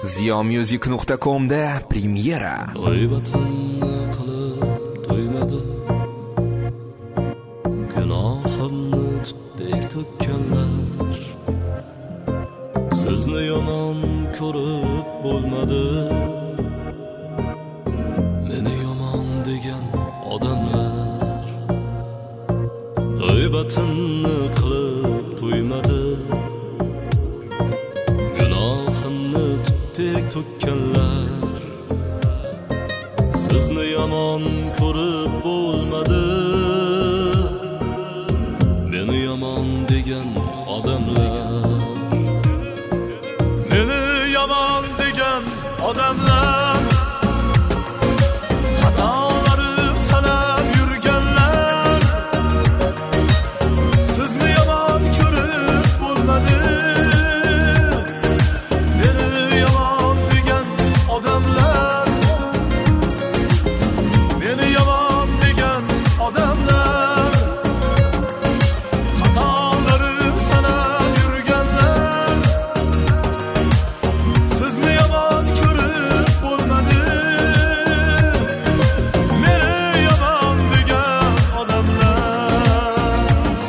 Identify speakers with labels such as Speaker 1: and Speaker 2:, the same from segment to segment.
Speaker 1: ziyomusic.com'da premyera.
Speaker 2: G'iybatimni qilib to'ymadi, gunohimni tutdek to'kkanlar. Sizni yomon ko'rib bo'lmadi, meni yomon degan odamlar. G'iybatimni qilib to'ymadi, gunohimni tutdek to'kkanlar. Sizni yomon ko'rib bo'lmadi, meni yomon degan odamlar. Meni yomon degan odamlar, xatolarim sanab yurganlar. Sizni yomon ko'rib bo'lmadi, meni yomon degan odamlar. Meni yomon degan odamlar, xatolarim sanab yurganlar. Sizni yomon ko'rib bo'lmadi, meni yomon degan odamlar.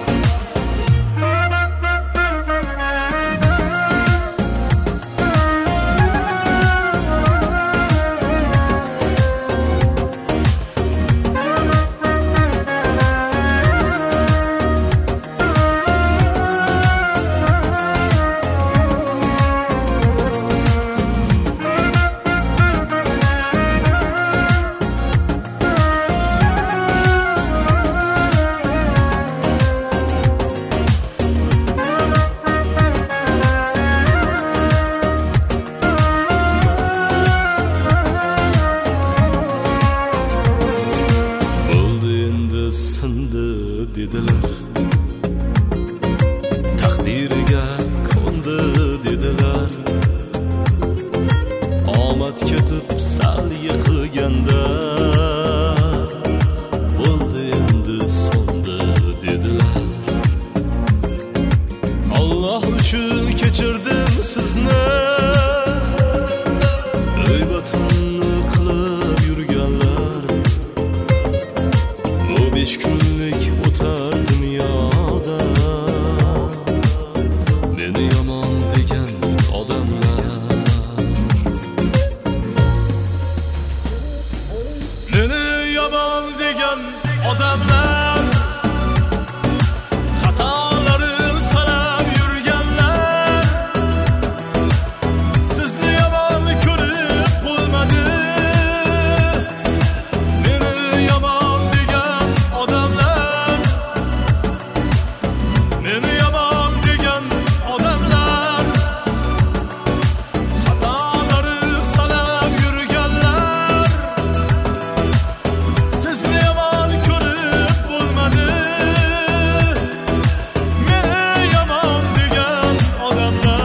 Speaker 2: Bo'ldi endi sindi dedilar, taqdiriga ko'ndi dedilar. Omad ketib sal yiqilganda, bo'ldi endi so'ndi dedilar. Alloh uchun kechirdim sizni, g'iybatimni qilib yurganlar. Bu 5 kunlik o'tar dunyoda, meni yomon degan odamlar. Meni yomon degan odamlar, xatolarim sanab yurganlar. Sizni yomon ko'rib bo'lmadi, meni yomon degan odamlar. Meni yomon degan odamlar, xatolarim sanab yurganlar. Sizni yomon ko'rib bo'lmadi, meni yomon degan odamlar.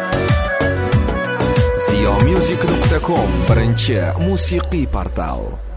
Speaker 1: ziyomusic.com birinchi musiqiy portal.